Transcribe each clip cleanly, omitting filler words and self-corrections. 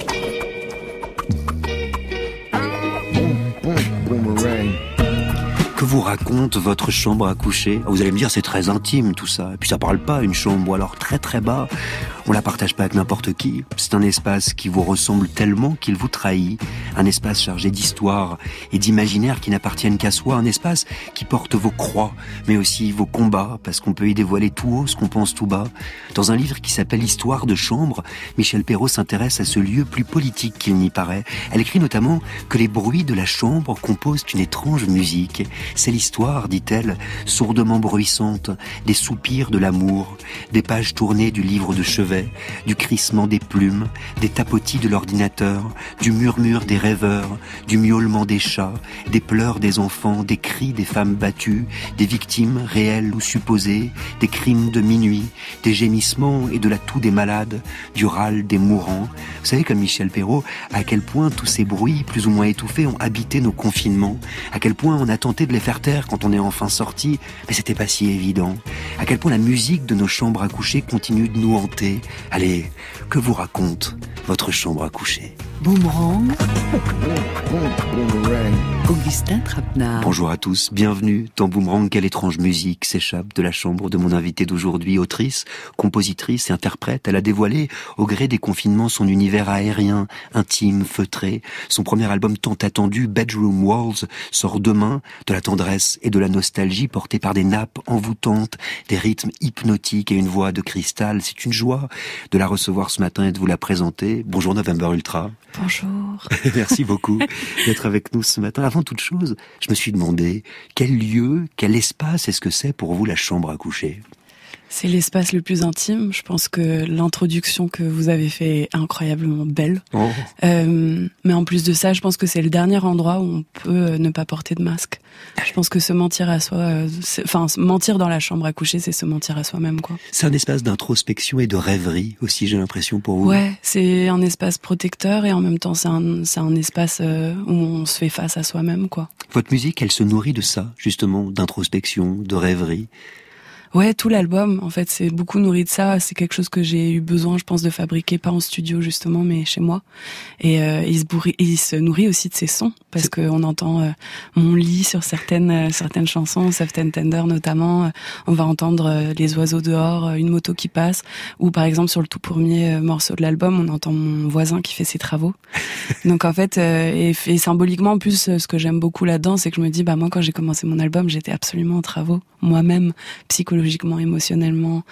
Que vous raconte votre chambre à coucher? Vous allez me dire, c'est très intime tout ça. Et puis ça parle pas, une chambre, ou alors très très bas. On la partage pas avec n'importe qui. C'est un espace qui vous ressemble tellement qu'il vous trahit. Un espace chargé d'histoire et d'imaginaire qui n'appartiennent qu'à soi. Un espace qui porte vos croix, mais aussi vos combats, parce qu'on peut y dévoiler tout haut ce qu'on pense tout bas. Dans un livre qui s'appelle Histoire de chambre, Michel Perrault s'intéresse à ce lieu plus politique qu'il n'y paraît. Elle écrit notamment que les bruits de la chambre composent une étrange musique. C'est l'histoire, dit-elle, sourdement bruissante, des soupirs de l'amour, des pages tournées du livre de chevet, du crissement des plumes, des tapotis de l'ordinateur, du murmure des rêveurs, du miaulement des chats, des pleurs des enfants, des cris des femmes battues, des victimes réelles ou supposées, des crimes de minuit, des gémissements et de la toux des malades, du râle des mourants. Vous savez, comme Michel Perrault, à quel point tous ces bruits, plus ou moins étouffés, ont habité nos confinements, à quel point on a tenté de les faire taire quand on est enfin sorti, mais c'était pas si évident. À quel point la musique de nos chambres à coucher continue de nous hanter. Allez, que vous raconte votre chambre à coucher? Boomerang. Augustin Trapenard. Bonjour à tous, bienvenue dans Boomerang. Quelle étrange musique s'échappe de la chambre de mon invitée d'aujourd'hui, autrice, compositrice et interprète. Elle a dévoilé, au gré des confinements, son univers aérien, intime, feutré. Son premier album tant attendu, Bedroom Walls, sort demain. De la tendresse et de la nostalgie portée par des nappes envoûtantes, des rythmes hypnotiques et une voix de cristal. C'est une joie de la recevoir ce matin et de vous la présenter. Bonjour November Ultra. Bonjour. Merci beaucoup d'être avec nous ce matin. Avant toute chose, je me suis demandé quel lieu, quel espace est-ce que c'est pour vous la chambre à coucher? C'est l'espace le plus intime. Je pense que l'introduction que vous avez fait est incroyablement belle. Oh. Mais en plus de ça, je pense que c'est le dernier endroit où on peut ne pas porter de masque. Je pense que se mentir à soi, mentir dans la chambre à coucher, c'est se mentir à soi-même, quoi. C'est un espace d'introspection et de rêverie aussi, j'ai l'impression, pour vous. Ouais, c'est un espace protecteur et en même temps, c'est un espace où on se fait face à soi-même, quoi. Votre musique, elle se nourrit de ça, justement, d'introspection, de rêverie. Ouais, tout l'album, en fait, c'est beaucoup nourri de ça. C'est quelque chose que j'ai eu besoin, je pense, de fabriquer, pas en studio justement, mais chez moi. Et il se nourrit aussi de ses sons, parce que on entend mon lit sur certaines chansons, Soft and Tender notamment. On va entendre les oiseaux dehors, une moto qui passe, ou par exemple sur le tout premier morceau de l'album, on entend mon voisin qui fait ses travaux. Donc en fait, et symboliquement en plus, ce que j'aime beaucoup là-dedans, c'est que je me dis, moi quand j'ai commencé mon album, j'étais absolument en travaux, moi-même, psychologiquement, émotionnellement.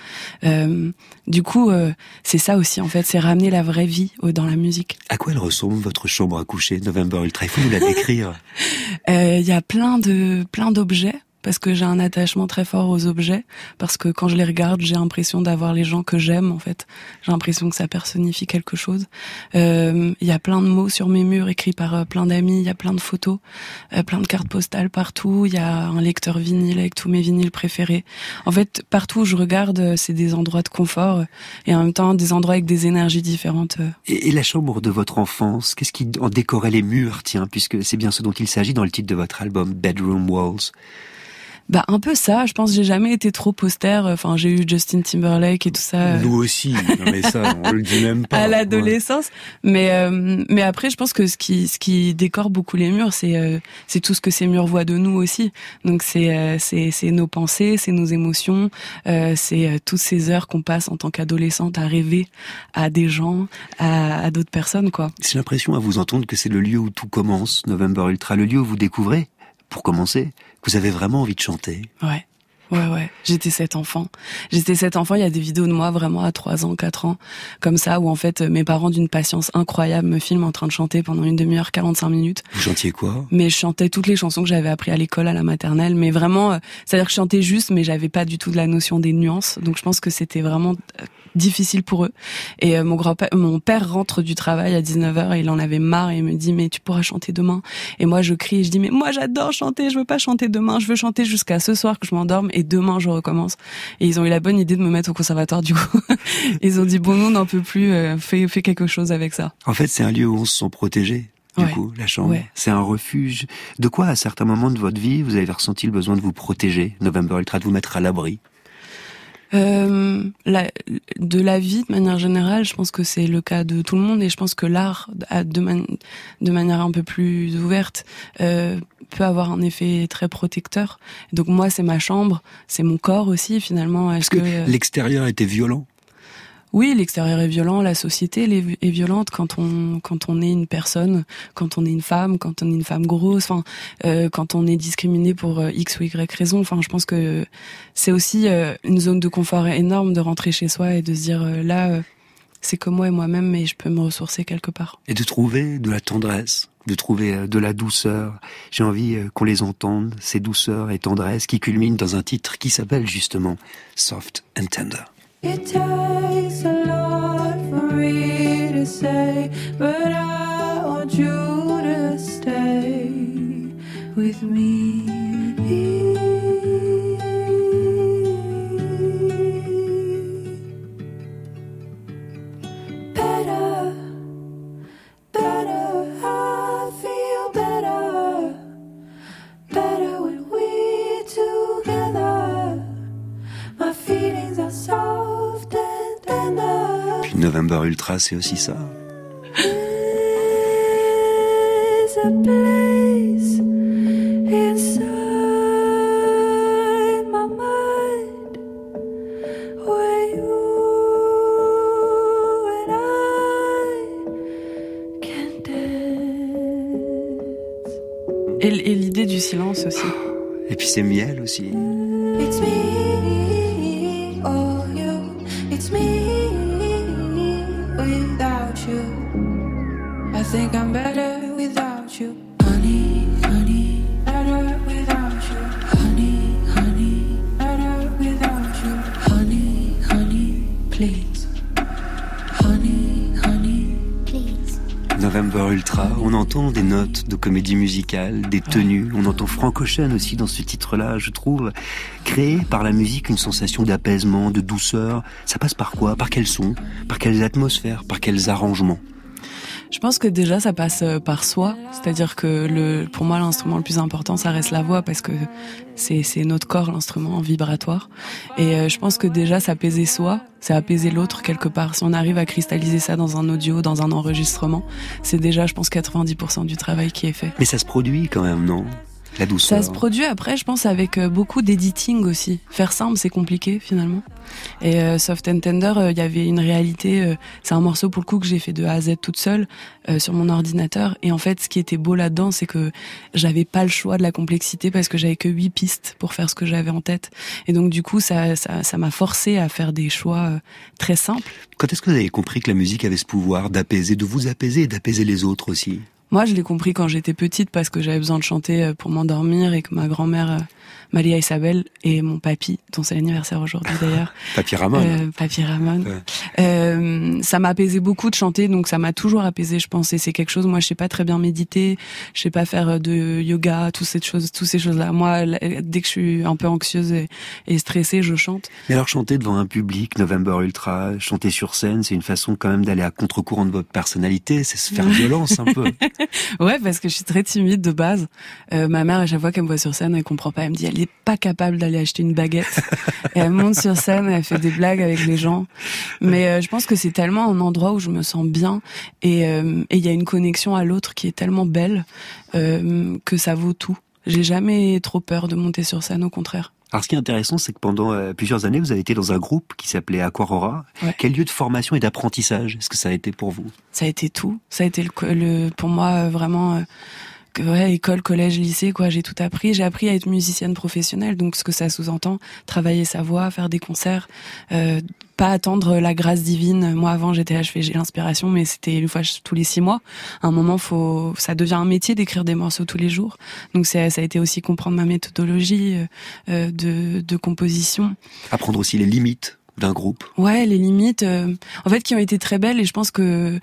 Du coup, c'est ça aussi, en fait, c'est ramener la vraie vie dans la musique. À quoi elle ressemble, votre chambre à coucher, November Ultra? Il faut nous la décrire. Y a plein d'objets. Parce que j'ai un attachement très fort aux objets, parce que quand je les regarde, j'ai l'impression d'avoir les gens que j'aime, en fait. J'ai l'impression que ça personnifie quelque chose. Il y a plein de mots sur mes murs écrits par plein d'amis, il y a plein de photos, plein de cartes postales partout, il y a un lecteur vinyle avec tous mes vinyles préférés. En fait, partout où je regarde, c'est des endroits de confort et en même temps des endroits avec des énergies différentes. Et la chambre de votre enfance, qu'est-ce qui en décorait les murs, tiens, puisque c'est bien ce dont il s'agit dans le titre de votre album, Bedroom Walls? Un peu ça, je pense que j'ai jamais été trop poster, j'ai eu Justin Timberlake et tout ça. Nous aussi, non mais ça, on le dit même pas. À l'adolescence. Ouais. Mais après, je pense que ce qui décore beaucoup les murs, c'est tout ce que ces murs voient de nous aussi. Donc c'est nos pensées, c'est nos émotions, c'est toutes ces heures qu'on passe en tant qu'adolescente à rêver à des gens, à d'autres personnes, quoi. J'ai l'impression à vous entendre que c'est le lieu où tout commence, November Ultra, le lieu où vous découvrez, pour commencer, que vous avez vraiment envie de chanter. Ouais. J'étais cet enfant. Il y a des vidéos de moi vraiment à 3 ans, 4 ans, comme ça, où en fait, mes parents d'une patience incroyable me filment en train de chanter pendant une demi-heure, 45 minutes. Vous chantiez quoi? Mais je chantais toutes les chansons que j'avais appris à l'école, à la maternelle, mais vraiment, c'est-à-dire que je chantais juste, mais j'avais pas du tout de la notion des nuances, donc je pense que c'était vraiment difficile pour eux. Et mon père rentre du travail à 19h et il en avait marre et il me dit, mais tu pourras chanter demain. Et moi, je crie et je dis, mais moi, j'adore chanter, je veux pas chanter demain, je veux chanter jusqu'à ce soir que je m'endorme et demain, je recommence. Et ils ont eu la bonne idée de me mettre au conservatoire, du coup. Ils ont dit, bon, nous, on n'en peut plus, fais quelque chose avec ça. En fait, c'est un lieu où on se sent protégé. Du coup, la chambre, c'est un refuge. De quoi, à certains moments de votre vie, vous avez ressenti le besoin de vous protéger, November Ultra, de vous mettre à l'abri? De la vie de manière générale, je pense que c'est le cas de tout le monde, et je pense que l'art, de manière un peu plus ouverte, peut avoir un effet très protecteur. Donc moi, c'est ma chambre, c'est mon corps aussi finalement. Parce que l'extérieur était violent. Oui, l'extérieur est violent, la société est violente quand on est une personne, quand on est une femme, quand on est une femme grosse, quand on est discriminé pour X ou Y raison. Enfin, je pense que c'est aussi une zone de confort énorme de rentrer chez soi et de se dire là, c'est que moi et moi-même, mais je peux me ressourcer quelque part. Et de trouver de la tendresse, de trouver de la douceur. J'ai envie qu'on les entende, ces douceurs et tendresses qui culminent dans un titre qui s'appelle justement Soft and Tender. It takes a lot for me to say, but I want you to stay with me. Better, better, I feel better, better when we're together. My feelings are soft and tender. Puis November Ultra, c'est aussi ça. There's a place inside my mind where you and I can dance. Et l'idée du silence aussi. Et puis c'est miel aussi. It's me, oh you. It's me without you. I think I'm better without you. Honey, honey, better without you. Honey, honey, better without you. Honey, honey, please. Honey, honey, please. November Ultra, on entend des notes de comédie musicale, des tenues, on entend Frank Ocean aussi dans ce titre-là, je trouve, créer par la musique une sensation d'apaisement, de douceur. Ça passe par quoi? Par quels sons? Par quelles atmosphères? Par quels arrangements? Je pense que déjà ça passe par soi, c'est-à-dire que pour moi l'instrument le plus important ça reste la voix parce que c'est notre corps l'instrument vibratoire, et je pense que déjà s'apaiser soi, c'est apaiser l'autre quelque part. Si on arrive à cristalliser ça dans un audio, dans un enregistrement, c'est déjà je pense 90% du travail qui est fait. Mais ça se produit quand même, non? La douceur. Ça se produit après, je pense, avec beaucoup d'editing aussi. Faire simple, c'est compliqué finalement. Et Soft and Tender, il y avait une réalité. C'est un morceau pour le coup que j'ai fait de A à Z toute seule sur mon ordinateur. Et en fait, ce qui était beau là-dedans, c'est que j'avais pas le choix de la complexité parce que j'avais que 8 pistes pour faire ce que j'avais en tête. Et donc du coup, ça m'a forcé à faire des choix très simples. Quand est-ce que vous avez compris que la musique avait ce pouvoir d'apaiser, de vous apaiser et d'apaiser les autres aussi? Moi, je l'ai compris quand j'étais petite parce que j'avais besoin de chanter pour m'endormir et que ma grand-mère, Malia Isabel, et mon papy, dont c'est l'anniversaire aujourd'hui d'ailleurs. Papy Ramon. Papy Ramon. Ouais. Ça m'a apaisé beaucoup de chanter, donc ça m'a toujours apaisé, je pense. Et c'est quelque chose, moi, je sais pas très bien méditer, je sais pas faire de yoga, toutes ces choses-là. Moi, dès que je suis un peu anxieuse et stressée, je chante. Mais alors, chanter devant un public, November Ultra, chanter sur scène, c'est une façon quand même d'aller à contre-courant de votre personnalité, c'est se faire violence un peu. Ouais, parce que je suis très timide de base. Ma mère, à chaque fois qu'elle me voit sur scène, elle comprend pas. Elle me dit, elle est pas capable d'aller acheter une baguette. Et elle monte sur scène, elle fait des blagues avec les gens. Mais je pense que c'est tellement un endroit où je me sens bien. Et il y a une connexion à l'autre qui est tellement belle que ça vaut tout. J'ai jamais trop peur de monter sur scène, au contraire. Alors, ce qui est intéressant, c'est que pendant plusieurs années, vous avez été dans un groupe qui s'appelait Aquarora. Ouais. Quel lieu de formation et d'apprentissage est-ce que ça a été pour vous? Ça a été tout. Ça a été pour moi vraiment école, collège, lycée, quoi. J'ai tout appris. J'ai appris à être musicienne professionnelle, donc ce que ça sous-entend, travailler sa voix, faire des concerts, pas attendre la grâce divine. Moi, avant, j'étais là, j'ai l'inspiration, mais c'était une fois tous les 6 mois. À un moment, ça devient un métier d'écrire des morceaux tous les jours. Donc ça a été aussi comprendre ma méthodologie de composition. Apprendre aussi les limites d'un groupe. Ouais, les limites, en fait, qui ont été très belles, et je pense que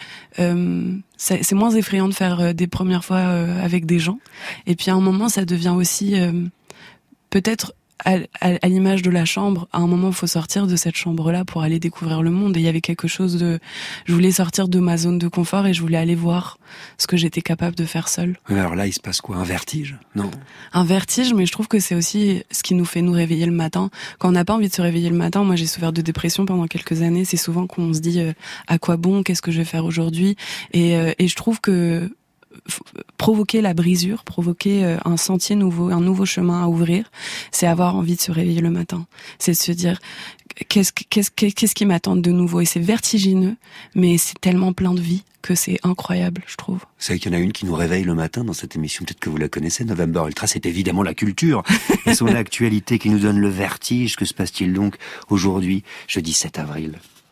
c'est moins effrayant de faire des premières fois avec des gens. Et puis à un moment, ça devient aussi peut-être à l'image de la chambre, à un moment, il faut sortir de cette chambre-là pour aller découvrir le monde. Et il y avait quelque chose je voulais sortir de ma zone de confort et je voulais aller voir ce que j'étais capable de faire seule. Alors là, il se passe quoi? Un vertige? Non. Un vertige, mais je trouve que c'est aussi ce qui nous fait nous réveiller le matin. Quand on n'a pas envie de se réveiller le matin, moi j'ai souffert de dépression pendant quelques années, c'est souvent qu'on se dit à quoi bon, qu'est-ce que je vais faire aujourd'hui, et je trouve que provoquer la brisure, provoquer un sentier nouveau, un nouveau chemin à ouvrir, c'est avoir envie de se réveiller le matin. C'est de se dire qu'est-ce qui m'attend de nouveau, et c'est vertigineux, mais c'est tellement plein de vie que c'est incroyable, je trouve. Vous savez qu'il y en a une qui nous réveille le matin dans cette émission, peut-être que vous la connaissez, November Ultra, c'est évidemment la culture et son actualité qui nous donne le vertige. Que se passe-t-il donc aujourd'hui, jeudi 7 avril?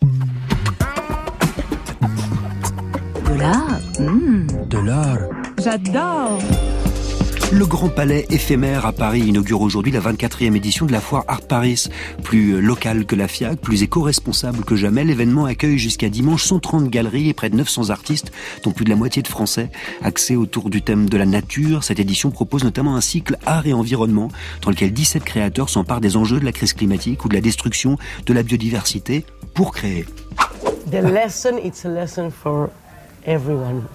De l'art. De l'art. J'adore. Le Grand Palais éphémère à Paris inaugure aujourd'hui la 24e édition de la foire Art Paris. Plus locale que la FIAC, plus éco-responsable que jamais, l'événement accueille jusqu'à dimanche 130 galeries et près de 900 artistes, dont plus de la moitié de Français. Axés autour du thème de la nature, cette édition propose notamment un cycle art et environnement, dans lequel 17 créateurs s'emparent des enjeux de la crise climatique ou de la destruction de la biodiversité pour créer. The lesson, it's a lesson for everyone.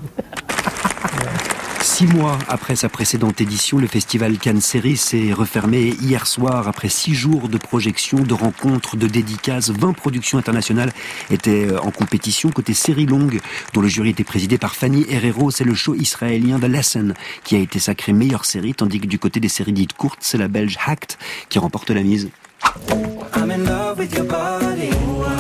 6 mois après sa précédente édition, le festival Cannes Série s'est refermé hier soir après 6 jours de projections, de rencontres, de dédicaces. 20 productions internationales étaient en compétition. Côté série longue, dont le jury était présidé par Fanny Herrero, c'est le show israélien The Lesson qui a été sacré meilleure série, tandis que du côté des séries dites courtes, c'est la belge Hacked qui remporte la mise. I'm in love with your body.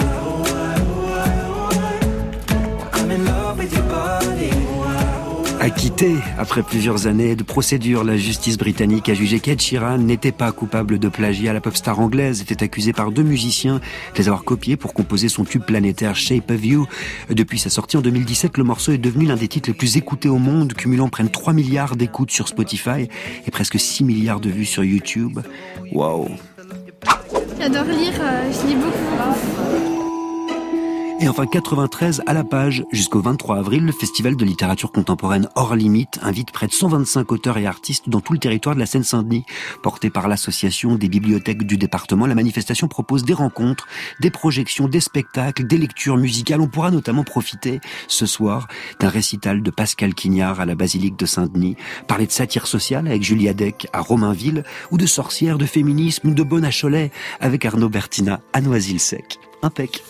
I'm in love with your body. Acquitté après plusieurs années de procédure, la justice britannique a jugé qu'Ed Sheeran n'était pas coupable de plagiat. La pop star anglaise était accusée par 2 musiciens de les avoir copiés pour composer son tube planétaire Shape of You. Depuis sa sortie en 2017, le morceau est devenu l'un des titres les plus écoutés au monde, cumulant près de 3 milliards d'écoutes sur Spotify et presque 6 milliards de vues sur YouTube. Waouh! J'adore lire, je lis beaucoup. Et enfin, 93 à la page. Jusqu'au 23 avril, le festival de littérature contemporaine Hors Limite invite près de 125 auteurs et artistes dans tout le territoire de la Seine-Saint-Denis. Portée par l'association des bibliothèques du département, la manifestation propose des rencontres, des projections, des spectacles, des lectures musicales. On pourra notamment profiter ce soir d'un récital de Pascal Quignard à la basilique de Saint-Denis, parler de satire sociale avec Julia Deck à Romainville, ou de sorcières, de féminisme, ou de bonne à Cholet avec Arnaud Bertina à Noisy-le-Sec. Impec.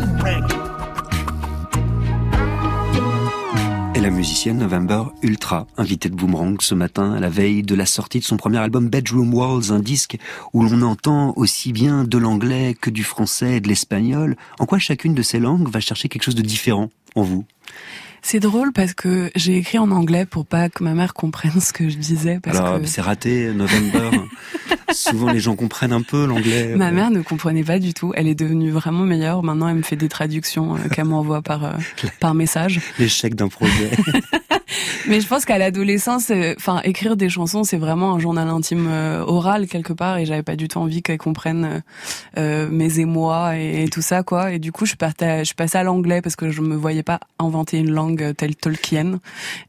Et la musicienne November Ultra, invitée de Boomerang ce matin à la veille de la sortie de son premier album Bedroom Walls, un disque où l'on entend aussi bien de l'anglais que du français et de l'espagnol. En quoi chacune de ces langues va chercher quelque chose de différent en vous? C'est drôle parce que j'ai écrit en anglais pour pas que ma mère comprenne ce que je disais. Alors, c'est raté, November. Souvent, les gens comprennent un peu l'anglais. Ma mère ne comprenait pas du tout. Elle est devenue vraiment meilleure. Maintenant, elle me fait des traductions qu'elle m'envoie par message. L'échec d'un projet. Mais je pense qu'à l'adolescence, écrire des chansons, c'est vraiment un journal intime oral quelque part, et j'avais pas du tout envie qu'elle comprenne mes émois et tout ça, quoi. Et du coup, je suis passée à l'anglais parce que je me voyais pas inventer une langue telle Tolkien.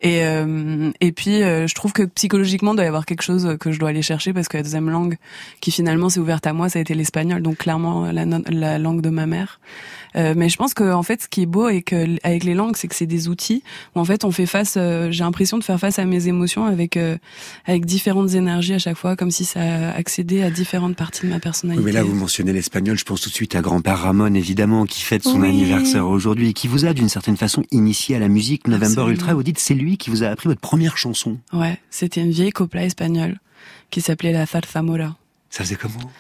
Et puis, je trouve que psychologiquement, il doit y avoir quelque chose que je dois aller chercher, parce que la deuxième langue qui finalement s'est ouverte à moi, ça a été l'espagnol, donc clairement la langue de ma mère. Mais je pense que en fait, ce qui est beau avec les langues, c'est que c'est des outils où en fait on fait face. J'ai l'impression de faire face à mes émotions avec différentes énergies à chaque fois, comme si ça accédait à différentes parties de ma personnalité. Oui, mais là, vous mentionnez l'espagnol, je pense tout de suite à grand-père Ramon, évidemment, qui fête son anniversaire aujourd'hui et qui vous a d'une certaine façon initié à la musique. November Ultra, vous dites, c'est lui qui vous a appris votre première chanson. Ouais, c'était une vieille copla espagnole qui s'appelait la zarzamora. Ça faisait comment?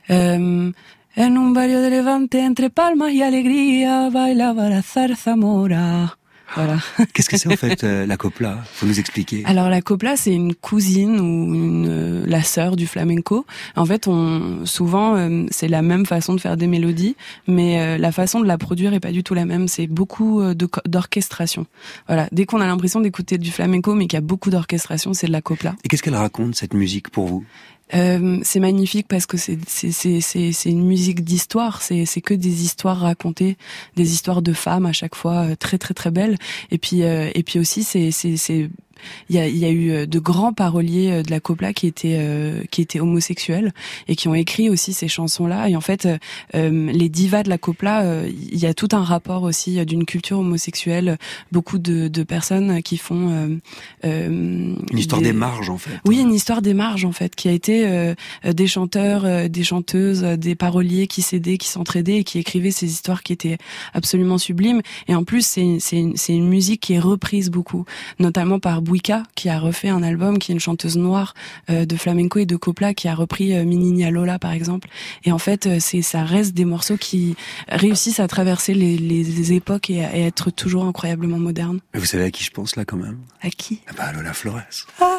En un barrio de Levante, entre palmas y alegría, bailaba la zarzamora. Voilà. Qu'est-ce que c'est en fait la copla? Faut nous expliquer. Alors la copla, c'est une cousine ou la sœur du flamenco. En fait, souvent c'est la même façon de faire des mélodies, mais la façon de la produire est pas du tout la même. C'est beaucoup d'orchestration. Voilà. Dès qu'on a l'impression d'écouter du flamenco, mais qu'il y a beaucoup d'orchestration, c'est de la copla. Et qu'est-ce qu'elle raconte, cette musique, pour vous? C'est magnifique parce que c'est une musique d'histoire, c'est que des histoires racontées, des histoires de femmes à chaque fois très très très belles, et puis aussi c'est il y a eu de grands paroliers de la copla qui étaient homosexuels et qui ont écrit aussi ces chansons-là. Et en fait, les divas de la copla, il y a tout un rapport aussi d'une culture homosexuelle. Beaucoup de personnes qui font une histoire des marges en fait. Oui, une histoire des marges en fait, qui a été des chanteurs, des chanteuses, des paroliers qui s'aidaient, qui s'entraidaient et qui écrivaient ces histoires qui étaient absolument sublimes. Et en plus, c'est une musique qui est reprise beaucoup, notamment par Buika, qui a refait un album, qui est une chanteuse noire de flamenco et de copla, qui a repris Minina Lola par exemple. Et en fait, ça reste des morceaux qui réussissent à traverser les époques et à être toujours incroyablement modernes. Mais vous savez à qui je pense là quand même? À qui? Ah bah à Lola Flores. Ah.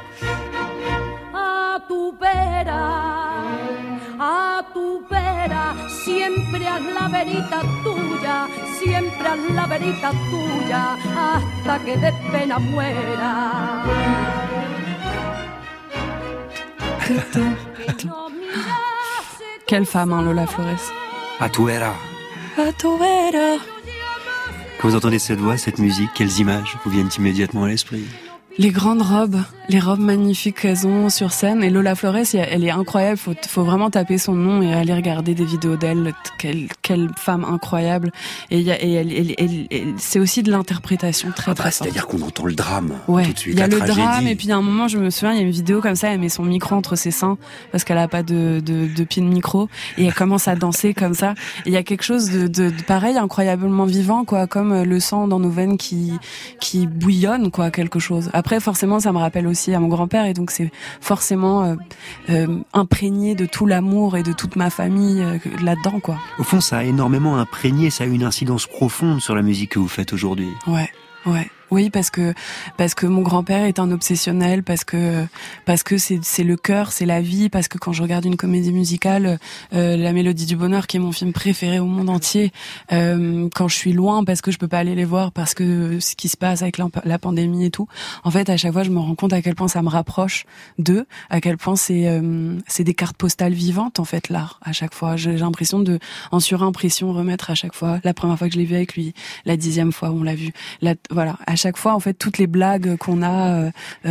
A tu vera, siempre haz la verita tuya, siempre haz la verita tuya, hasta que de pena muera. Quelle femme, hein, Lola Flores. A tu vera. A tu vera. Quand vous entendez cette voix, cette musique, quelles images vous viennent immédiatement à l'esprit? Les grandes robes, les robes magnifiques qu'elles ont sur scène. Et Lola Flores, elle est incroyable. Faut vraiment taper son nom et aller regarder des vidéos d'elle. Quelle femme incroyable. Et c'est aussi de l'interprétation très très forte. C'est-à-dire qu'on entend le drame. Ouais. Tout de suite, il y a la le tragédie. drame et puis à un moment, je me souviens, il y a une vidéo comme ça, elle met son micro entre ses seins parce qu'elle a pas de pied de micro et elle commence à danser comme ça. Et il y a quelque chose de pareil, incroyablement vivant, quoi, comme le sang dans nos veines qui bouillonne, quoi, quelque chose. Après, forcément, ça me rappelle aussi à mon grand-père et donc c'est forcément imprégné de tout l'amour et de toute ma famille là-dedans, quoi. Au fond, ça a énormément imprégné, ça a eu une incidence profonde sur la musique que vous faites aujourd'hui. Ouais. Oui, parce que mon grand-père est un obsessionnel, parce que c'est le cœur, c'est la vie, parce que quand je regarde une comédie musicale, La Mélodie du Bonheur, qui est mon film préféré au monde entier, quand je suis loin, parce que je peux pas aller les voir, parce que ce qui se passe avec la pandémie et tout, en fait, à chaque fois, je me rends compte à quel point ça me rapproche d'eux, à quel point c'est des cartes postales vivantes, en fait, l'art, à chaque fois. J'ai l'impression de, en surimpression, remettre à chaque fois, la première fois que je l'ai vu avec lui, la 10e fois où on l'a vu, voilà, à chaque fois, en fait, toutes les blagues qu'on a,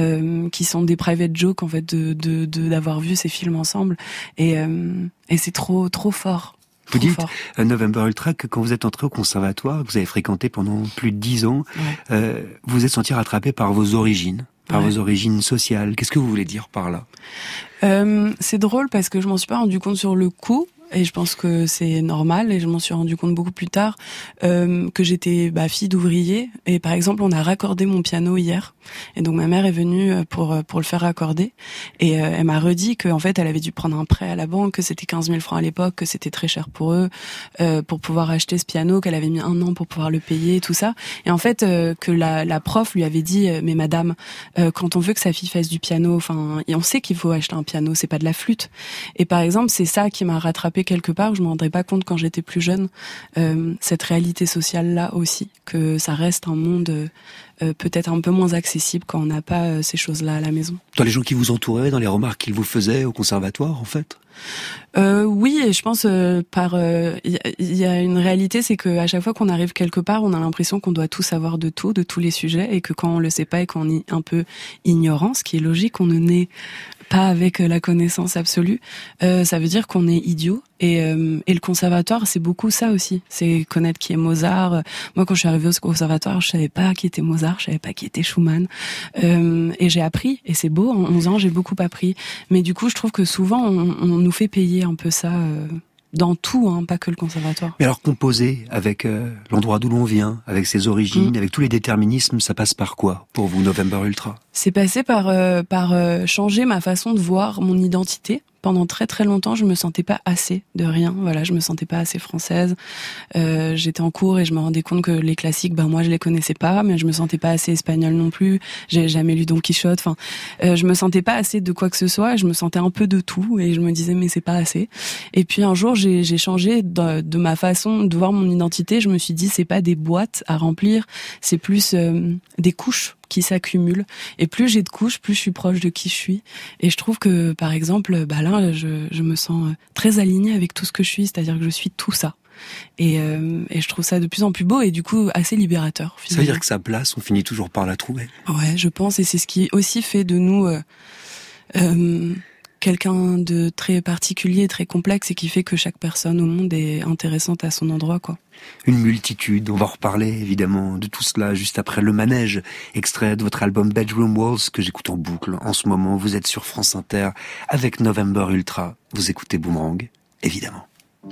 qui sont des private jokes, en fait, d'avoir vu ces films ensemble, et c'est trop fort. Vous dites, November Ultra, que quand vous êtes entré au conservatoire, que vous avez fréquenté pendant plus de 10 ans, vous vous êtes senti rattrapé par vos origines, vos origines sociales. Qu'est-ce que vous voulez dire par là? C'est drôle parce que je m'en suis pas rendu compte sur le coup. Et je pense que c'est normal, et je m'en suis rendu compte beaucoup plus tard, que j'étais fille d'ouvrier. Et par exemple, on a raccordé mon piano hier, et donc ma mère est venue pour le faire raccorder, et elle m'a redit que en fait elle avait dû prendre un prêt à la banque, que c'était 15 000 francs à l'époque, que c'était très cher pour eux, pour pouvoir acheter ce piano, qu'elle avait mis 1 an pour pouvoir le payer, tout ça. Et en fait que la prof lui avait dit, mais madame, quand on veut que sa fille fasse du piano, enfin, on sait qu'il faut acheter un piano, c'est pas de la flûte. Et par exemple, c'est ça qui m'a rattrapé quelque part, je me rendrais pas compte quand j'étais plus jeune, cette réalité sociale là aussi, que ça reste un monde peut-être un peu moins accessible quand on n'a pas ces choses-là à la maison. Dans les gens qui vous entouraient, dans les remarques qu'ils vous faisaient au conservatoire, en fait? Oui, et je pense il y a une réalité, c'est que à chaque fois qu'on arrive quelque part, on a l'impression qu'on doit tout savoir de tous les sujets, et que quand on le sait pas et qu'on est un peu ignorant, ce qui est logique, on ne naît pas avec la connaissance absolue, ça veut dire qu'on est idiot. Et le conservatoire, c'est beaucoup ça aussi. C'est connaître qui est Mozart. Moi, quand je suis arrivée au conservatoire, je savais pas qui était Mozart, je savais pas qui était Schumann. Et j'ai appris, et c'est beau, en 11 ans, j'ai beaucoup appris. Mais du coup, je trouve que souvent, on nous fait payer un peu ça dans tout, hein, pas que le conservatoire. Mais alors, composer avec l'endroit d'où l'on vient, avec ses origines, avec tous les déterminismes, ça passe par quoi pour vous, November Ultra? C'est passé par changer ma façon de voir mon identité. Pendant très très longtemps, je me sentais pas assez de rien. Voilà, je me sentais pas assez française. J'étais en cours et je me rendais compte que les classiques, moi je les connaissais pas, mais je me sentais pas assez espagnole non plus. J'ai jamais lu Don Quichotte. Enfin, je me sentais pas assez de quoi que ce soit. Je me sentais un peu de tout et je me disais mais c'est pas assez. Et puis un jour, j'ai changé de ma façon de voir mon identité. Je me suis dit c'est pas des boîtes à remplir, c'est plus des couches qui s'accumulent. Et plus j'ai de couches, plus je suis proche de qui je suis. Et je trouve que, par exemple, là, je me sens très alignée avec tout ce que je suis, c'est-à-dire que je suis tout ça. Et je trouve ça de plus en plus beau et du coup assez libérateur. Finalement. Ça veut dire que sa place, on finit toujours par la trouver. Ouais, je pense, et c'est ce qui aussi fait de nous quelqu'un de très particulier, très complexe, et qui fait que chaque personne au monde est intéressante à son endroit, quoi. Une multitude, on va reparler évidemment de tout cela juste après Le Manège, extrait de votre album Bedroom Walls que j'écoute en boucle en ce moment. Vous êtes sur France Inter avec November Ultra, vous écoutez Boomerang, évidemment.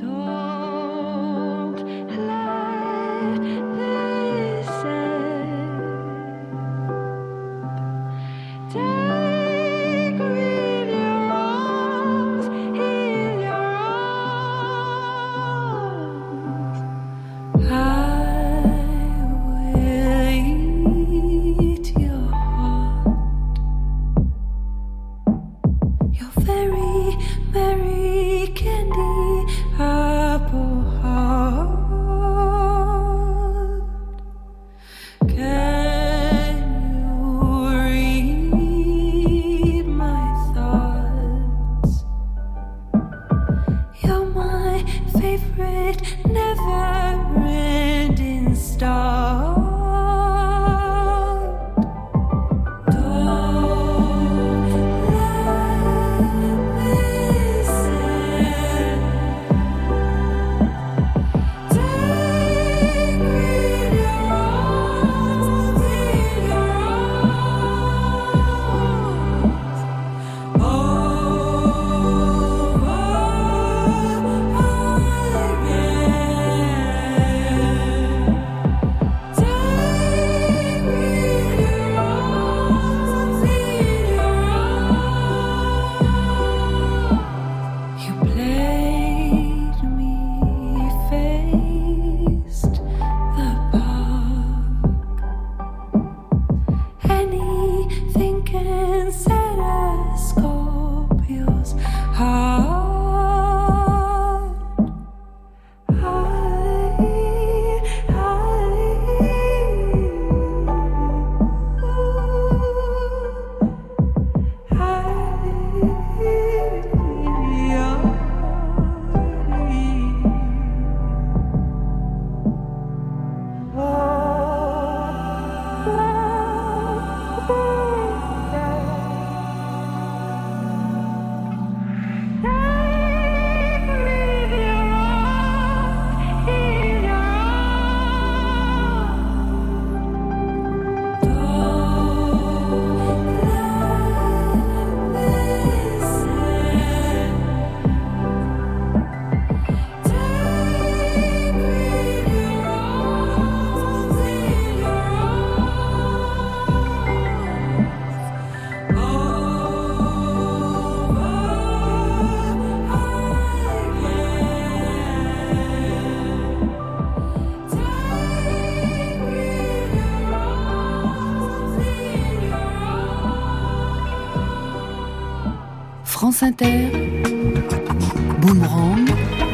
France Inter, Boomerang,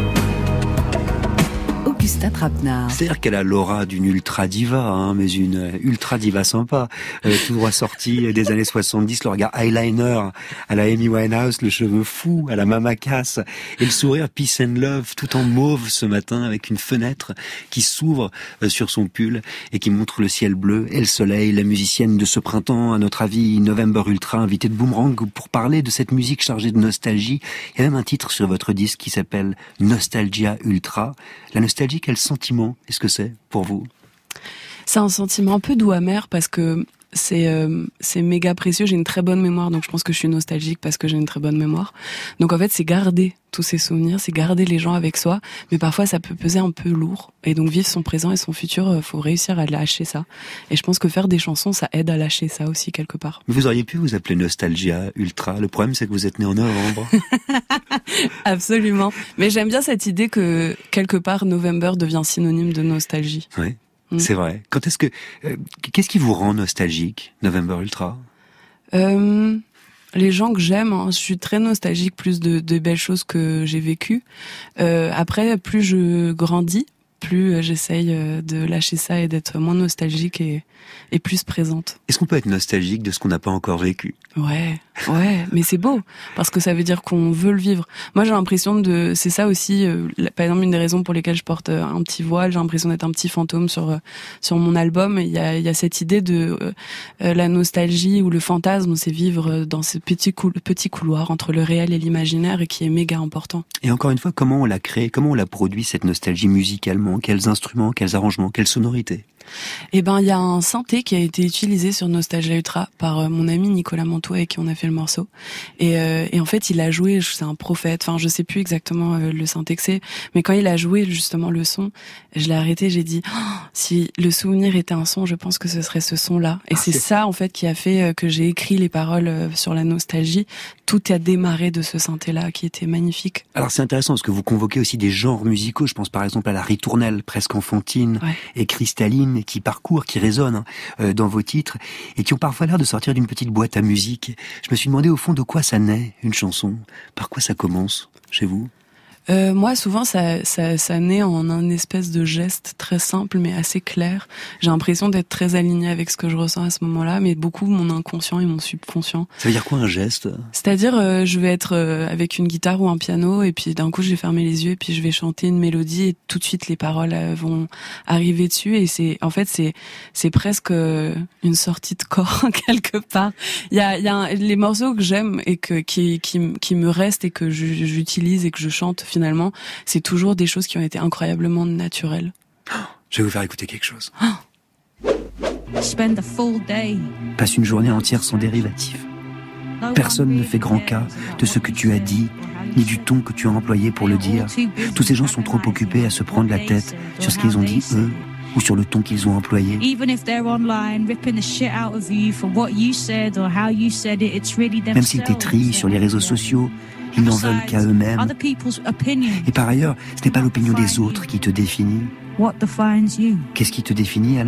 Augustin Trapenard. C'est-à-dire qu'elle a l'aura d'une ultra diva, mais une ultra diva sympa. Tout droit sortie des années 70, le regard eyeliner à la Amy Winehouse, le cheveu fou à la Mama Cass, et le sourire peace and love tout en mauve ce matin avec une fenêtre qui s'ouvre sur son pull et qui montre le ciel bleu et le soleil. La musicienne de ce printemps, à notre avis, November Ultra, invitée de Boomerang pour parler de cette musique chargée de nostalgie. Il y a même un titre sur votre disque qui s'appelle Nostalgia Ultra. La nostalgie, quel sentiment est-ce que c'est pour vous? C'est un sentiment un peu doux amer parce que c'est méga précieux. J'ai une très bonne mémoire, donc je pense que je suis nostalgique parce que j'ai une très bonne mémoire. Donc en fait, c'est garder tous ces souvenirs, c'est garder les gens avec soi, mais parfois ça peut peser un peu lourd. Et donc vivre son présent et son futur, faut réussir à lâcher ça. Et je pense que faire des chansons, ça aide à lâcher ça aussi quelque part. Mais vous auriez pu vous appeler Nostalgia Ultra. Le problème, c'est que vous êtes né en novembre. Absolument. Mais j'aime bien cette idée que quelque part November devient synonyme de nostalgie. Oui. C'est vrai. Qu'est-ce qui vous rend nostalgique, November Ultra? Les gens que j'aime, hein. Je suis très nostalgique, plus de belles choses que j'ai vécues. Après, plus je grandis, plus j'essaye de lâcher ça et d'être moins nostalgique et plus présente. Est-ce qu'on peut être nostalgique de ce qu'on n'a pas encore vécu ? Ouais, mais c'est beau parce que ça veut dire qu'on veut le vivre. Moi, j'ai l'impression c'est ça aussi. Par exemple, une des raisons pour lesquelles je porte un petit voile, j'ai l'impression d'être un petit fantôme sur mon album. Il y a cette idée de la nostalgie ou le fantasme, c'est vivre dans ce petit couloir entre le réel et l'imaginaire et qui est méga important. Et encore une fois, comment on l'a créé, comment on l'a produit cette nostalgie musicalement ? Quels instruments, quels arrangements, quelles sonorités ? Eh ben, il y a un synthé qui a été utilisé sur Nostalgia Ultra par mon ami Nicolas Manteau avec qui on a fait le morceau. Et en fait, il a joué, c'est un prophète. Enfin, je sais plus exactement le synthé que c'est, mais quand il a joué justement le son, je l'ai arrêté, j'ai dit si le souvenir était un son, je pense que ce serait ce son-là. Et c'est ça en fait qui a fait que j'ai écrit les paroles sur la nostalgie. Tout a démarré de ce synthé-là qui était magnifique. Alors c'est intéressant parce que vous convoquez aussi des genres musicaux. Je pense par exemple à la ritournelle presque enfantine et cristalline qui parcourt, qui résonne dans vos titres et qui ont parfois l'air de sortir d'une petite boîte à musique. Je me suis demandé au fond de quoi ça naît une chanson, par quoi ça commence chez vous ? Moi, souvent, ça naît en un espèce de geste très simple, mais assez clair. J'ai l'impression d'être très alignée avec ce que je ressens à ce moment-là, mais beaucoup mon inconscient et mon subconscient. Ça veut dire quoi un geste ? C'est-à-dire, je vais être avec une guitare ou un piano, et puis d'un coup, je vais fermer les yeux, et puis je vais chanter une mélodie, et tout de suite, les paroles vont arriver dessus, et c'est presque une sortie de corps quelque part. Il y a les morceaux que j'aime et qui me restent et que j'utilise et que je chante. Finalement, c'est toujours des choses qui ont été incroyablement naturelles. Je vais vous faire écouter quelque chose. Spend the full day. Passe une journée entière sans dérivatif. Personne ne fait grand cas de ce que tu as dit, ni du ton que tu as employé pour le dire. Tous ces gens sont trop occupés à se prendre la tête sur ce qu'ils ont dit eux, ou sur le ton qu'ils ont employé. Même s'ils t'étrillent sur les réseaux sociaux, ils n'en veulent qu'à eux-mêmes. Et par ailleurs, ce n'est pas l'opinion des autres qui te définit. Qu'est-ce qui te définit alors ?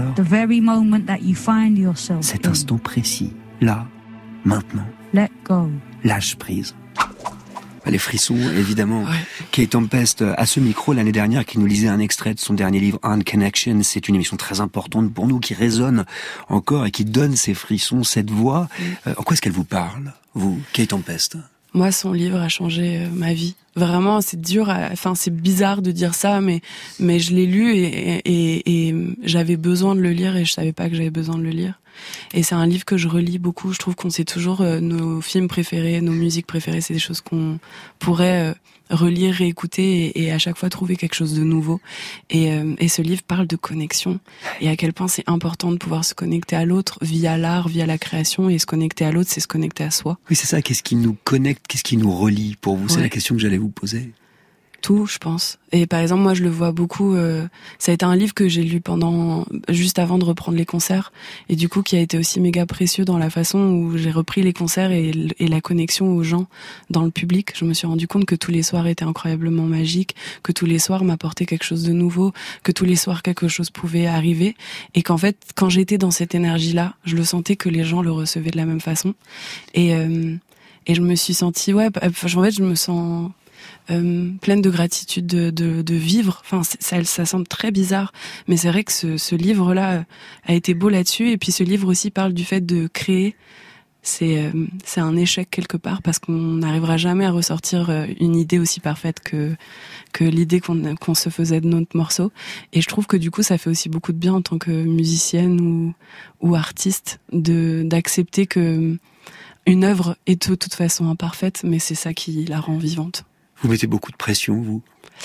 Cet instant précis, là, maintenant. Lâche prise. Les frissons, évidemment. Kate Tempest, à ce micro, l'année dernière, qui nous lisait un extrait de son dernier livre, On Connection. C'est une émission très importante pour nous, qui résonne encore et qui donne ces frissons, cette voix. En quoi est-ce qu'elle vous parle, vous, Kate Tempest ? Moi, son livre a changé ma vie. Vraiment, c'est dur, c'est bizarre de dire ça, mais je l'ai lu et j'avais besoin de le lire et je savais pas que j'avais besoin de le lire. Et c'est un livre que je relis beaucoup. Je trouve qu'on sait toujours nos films préférés, nos musiques préférées, c'est des choses qu'on pourrait relire, réécouter et à chaque fois trouver quelque chose de nouveau. Et ce livre parle de connexion et à quel point c'est important de pouvoir se connecter à l'autre via l'art, via la création, et se connecter à l'autre, c'est se connecter à soi. Oui, c'est ça. Qu'est-ce qui nous connecte ? Qu'est-ce qui nous relie pour vous ? C'est la question que j'allais vous poser. Tout, je pense. Et par exemple, moi, je le vois beaucoup. Ça a été un livre que j'ai lu juste avant de reprendre les concerts, et du coup, qui a été aussi méga précieux dans la façon où j'ai repris les concerts et la connexion aux gens dans le public. Je me suis rendu compte que tous les soirs étaient incroyablement magiques, que tous les soirs m'apportaient quelque chose de nouveau, que tous les soirs quelque chose pouvait arriver, et qu'en fait, quand j'étais dans cette énergie-là, je le sentais que les gens le recevaient de la même façon. Et je me suis sentie, en fait, je me sens pleine de gratitude de vivre. Enfin, ça semble très bizarre, mais c'est vrai que ce livre-là a été beau là-dessus. Et puis ce livre aussi parle du fait de créer. C'est un échec quelque part parce qu'on n'arrivera jamais à ressortir une idée aussi parfaite que l'idée qu'on se faisait de notre morceau. Et je trouve que du coup, ça fait aussi beaucoup de bien en tant que musicienne ou artiste d'accepter que une œuvre est de toute façon imparfaite, mais c'est ça qui la rend vivante. Vous mettez beaucoup de pression, vous ?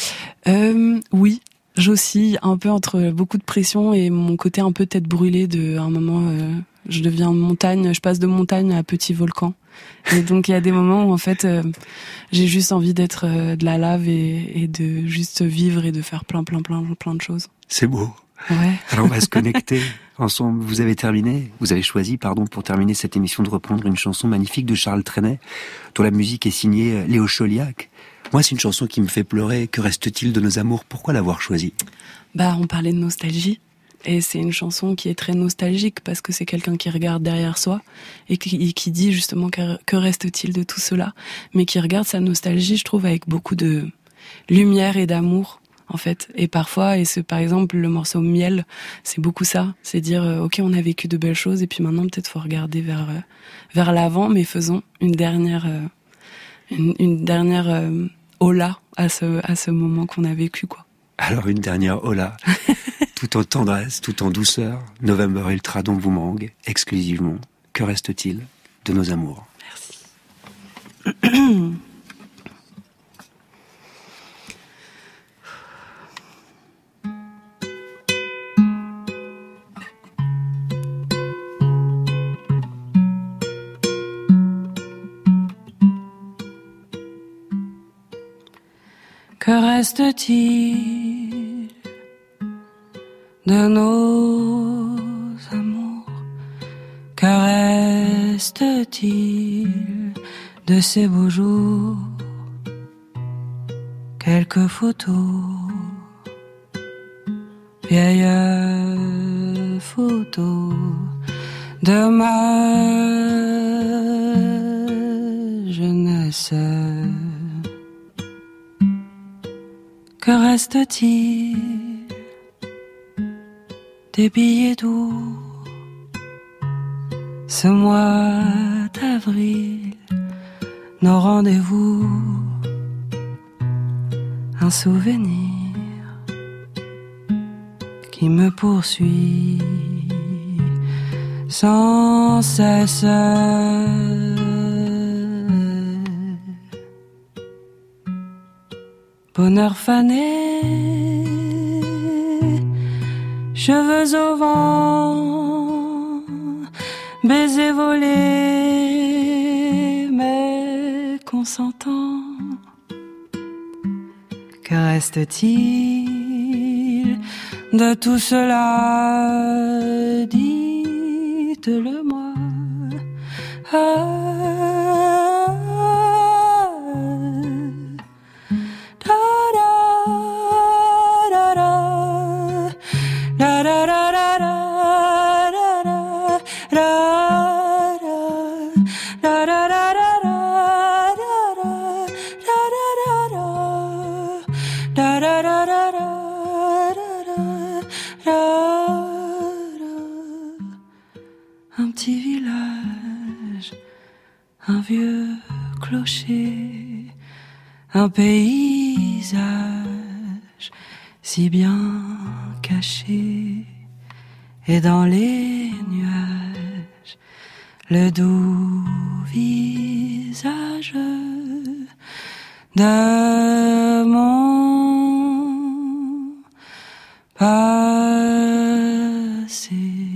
Oui, j'oscille un peu entre beaucoup de pression et mon côté un peu tête brûlée à un moment, je deviens montagne, je passe de montagne à petit volcan. Et donc il y a des moments où en fait, j'ai juste envie d'être de la lave et de juste vivre et de faire plein de choses. C'est beau. Ouais. Alors on va se connecter ensemble. Vous avez choisi, pour terminer cette émission, de reprendre une chanson magnifique de Charles Trenet, dont la musique est signée Léo Chauliac. Moi, c'est une chanson qui me fait pleurer. Que reste-t-il de nos amours ? Pourquoi l'avoir choisie ? On parlait de nostalgie. Et c'est une chanson qui est très nostalgique parce que c'est quelqu'un qui regarde derrière soi et qui dit justement que reste-t-il de tout cela, mais qui regarde sa nostalgie, je trouve, avec beaucoup de lumière et d'amour. en fait. Et parfois, par exemple, le morceau Miel, c'est beaucoup ça. C'est dire, ok, on a vécu de belles choses, et puis maintenant, peut-être, faut regarder vers l'avant, mais faisons une dernière hola à ce moment qu'on a vécu, quoi. Alors, une dernière hola. Tout en tendresse, tout en douceur. November Ultra, dont vous mangue, exclusivement. Que reste-t-il de nos amours? Merci. Que reste-t-il de nos amours? Que reste-t-il de ces beaux jours? Quelques photos, vieilles photos de ma jeunesse. Que reste-t-il des billets doux? Ce mois d'avril, nos rendez-vous, un souvenir qui me poursuit sans cesse. Bonheur fané, cheveux au vent, baiser volé, mais consentant. Que reste-t-il de tout cela? Dites-le-moi. Un petit village, un vieux clocher, un paysage si bien caché, et dans les nuages le doux visage de mon passé.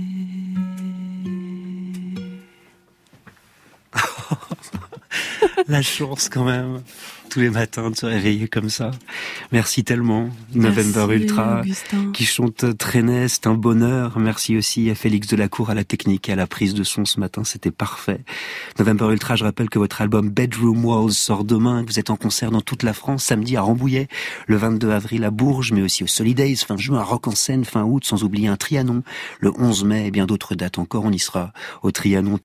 La chance quand même, tous les matins de se réveiller comme ça. Merci tellement, November Ultra, Augustin, qui chante Traînait, c'est un bonheur. Merci aussi à Félix Delacour à la technique et à la prise de son ce matin, c'était parfait. November Ultra, je rappelle que votre album Bedroom Walls sort demain, que vous êtes en concert dans toute la France, samedi à Rambouillet, le 22 avril à Bourges, mais aussi au Solidays, fin juin à Rock en Seine, fin août, sans oublier un Trianon, le 11 mai et bien d'autres dates encore, on y sera au Trianon.